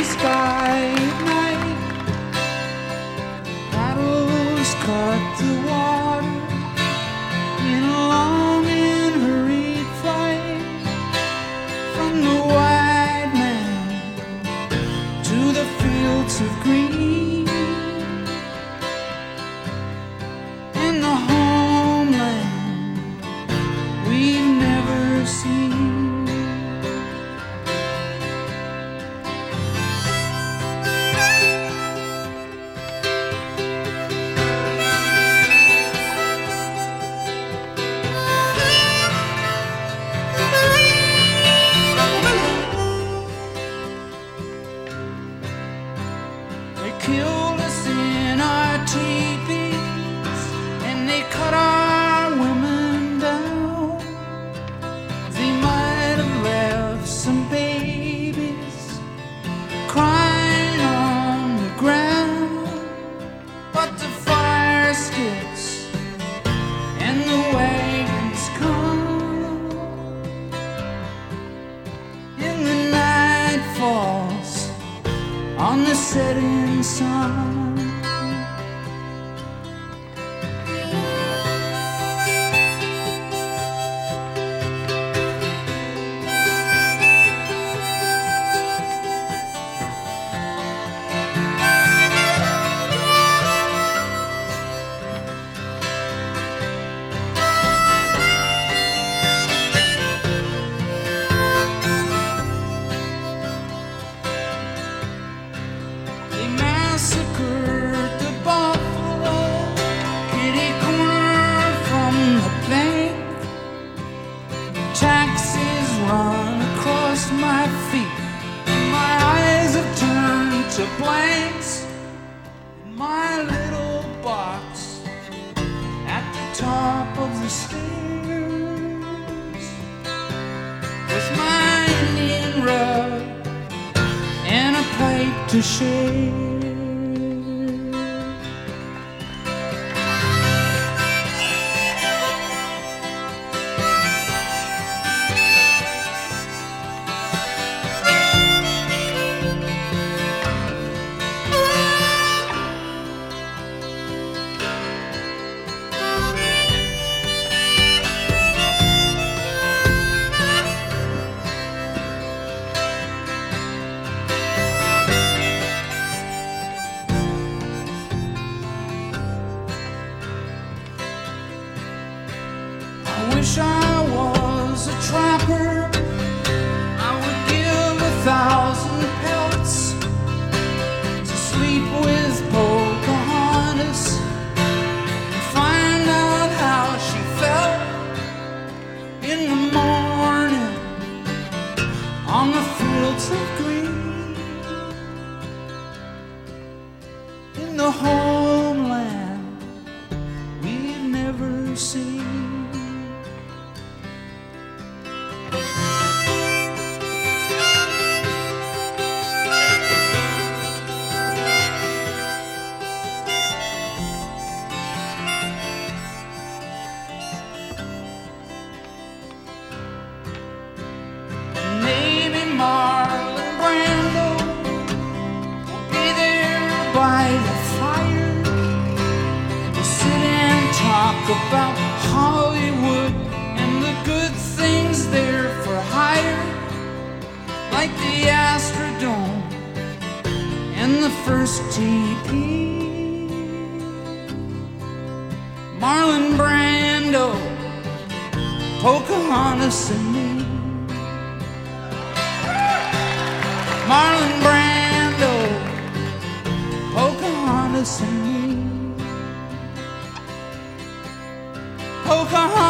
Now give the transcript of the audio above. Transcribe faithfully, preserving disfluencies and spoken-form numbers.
sky at night. Paddles cut the water in a long and hurried flight from the white man to the fields of green and the homeland we've never seen. Killed us in our teepees and they cut our women down. They might have left some babies crying on the ground, but the fire sticks and the wagons come and the night falls on the setting sun. They massacred the buffalo, kitty corner from the bank. Taxis run across my feet, and my eyes have turned to blanks. In my little box at the top of the stairs, with my Indian rug and a pipe to share. I wish I was a trapper. I would give a thousand pelts to sleep with Pocahontas and find out how she felt in the morning on the fields of green in the homeland we've never seen. Maybe Marlon Brando will be there by the fire to sit and talk about Hollywood and the good things there for hire, like the Astrodome and the first T P. Marlon Brando, Pocahontas and me. Marlon Brando, Pocahontas and me. Pocahontas